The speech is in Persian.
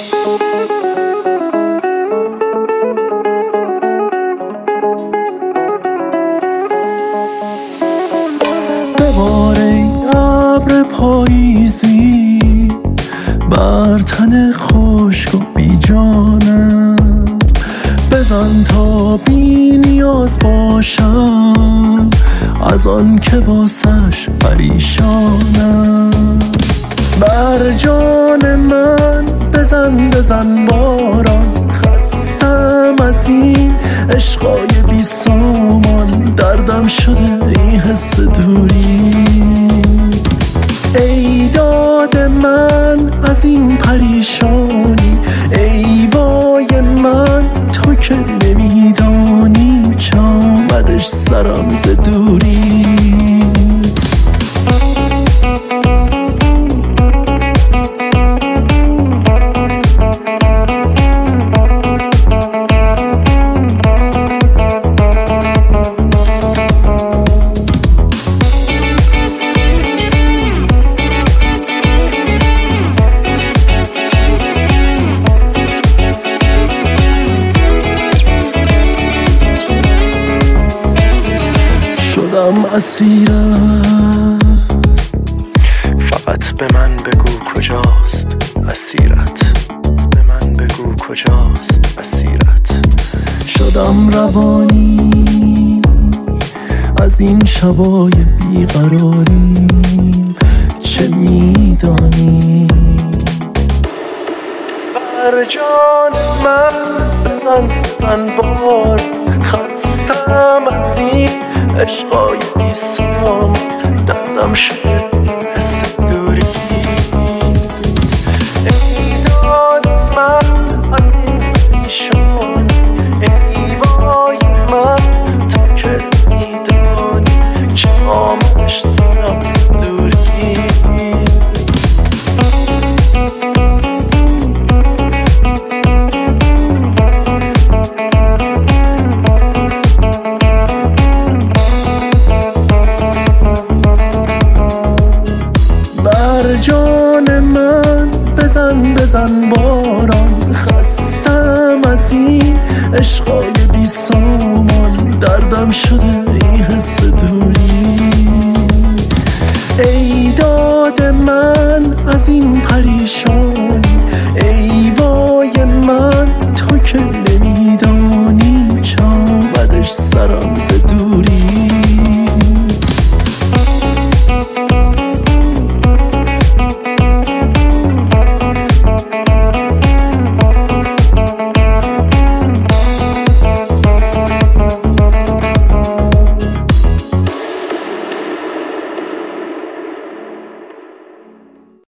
ببار ای ابر پاییزی بر تن خشک و بی جانم، بزن تا بی نیاز باشم از آن که واسش پریشانم. بر جان من بزن بزن باران، خستم از این عشقای بی سامان، دردم شده این حس دوری. ای داد من از این پریشانی، ای وای من تو که نمیدانی چه آمدش سرم ز دوریت. شدم اسیرت، فقط به من بگو کجاست اسیرت، به من بگو کجاست اسیرت. شدم روانی از این شبای بیقراریم، چه میدانی؟ بر جان من بزن بزن بار، خستم از این عشقای بی سام، دردم شده حس دوری. ای داد من از این پریشان، ای وای من تو که میدانی چه آمدش سرم ز دوری. جان من بزن بزن باران، خستم از این عشقای بی سامان، دردم شده این حس دوری. ای